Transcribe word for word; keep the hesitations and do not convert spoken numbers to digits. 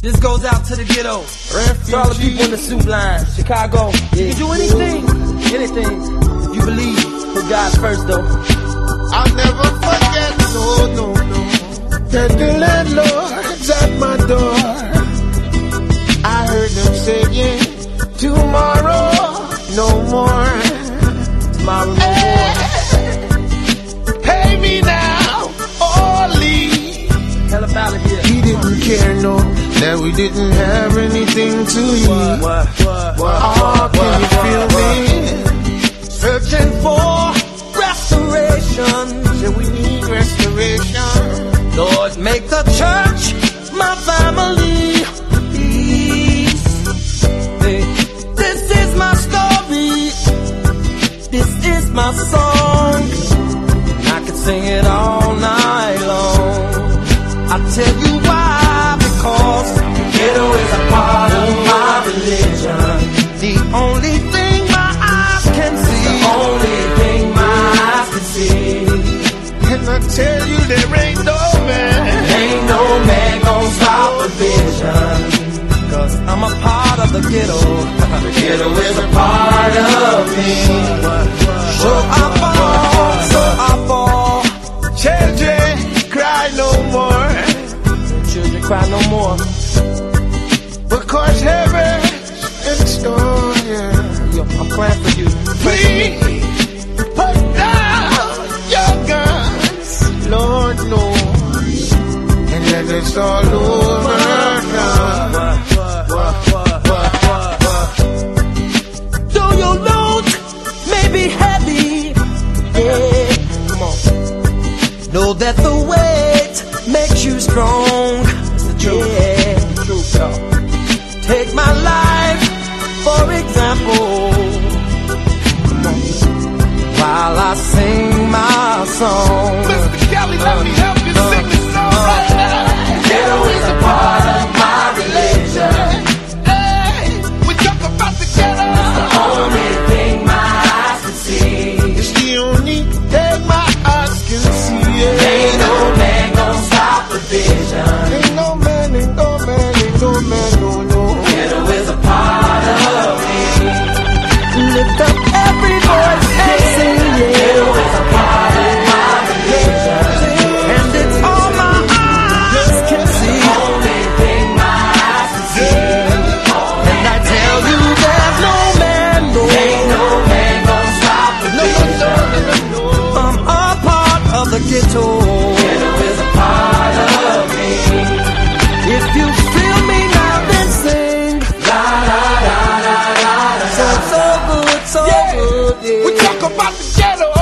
This goes out to the ghetto. Refugee. To all the people in the soup line, Chicago. Yeah. You can do anything, anything. If you believe, put God first though. I'll never forget, no, no, no, that the landlord's at my door. I heard them saying, tomorrow, no more. Tomorrow, no more. Pay me now, or leave. Tell about it here. He didn't care, no, that we didn't have anything to eat. What, what, what, what, Oh, what, can you what, feel what, me? Searching for restoration. Yeah, we need restoration. Lord, make the church my family. Hey, this is my story. This is my song. I could sing it all night long. I tell you why, because the ghetto is a part of my religion. The only thing my eyes can see. The only thing my eyes can see. And I tell you there ain't no man, ain't no man gon' stop the vision. Cause I'm a part of the ghetto. The ghetto is a part of me. So I fall, so I fall. children cry no more. Children cry no more. Because heaven in store, yeah. Yo, I'm praying for you. Please put down your guns, Lord knows, and let us all over now. Though your load may be heavy, yeah. Come on. Know that the weight makes you strong. It's the truth. Yeah. The truth, y'all. Take my life for example. Come on. While I sing my song. Mister Kelly, let me help you uh, sing this song uh, right now. Ghetto is a part of my religion. Hey, we talk about the ghetto. It's the only thing my eyes can see. It's the only thing my eyes can see. Yeah. Ain't no man gon' stop the vision. Ain't no man, ain't no man, ain't no man, no, no. Ghetto is a part of me. Lift up every voice and sing, yeah. Ghetto is a part of my religion. And it's all my eyes can see. The only thing my eyes can see. And I tell you there's no man, no. Ain't no man gon' stop the vision. I'm a part of the ghetto. Ghetto is a part of me. If you feel me now, then sing. La la la la la. So so good, so Yeah. good. Yeah. We talk about the ghetto.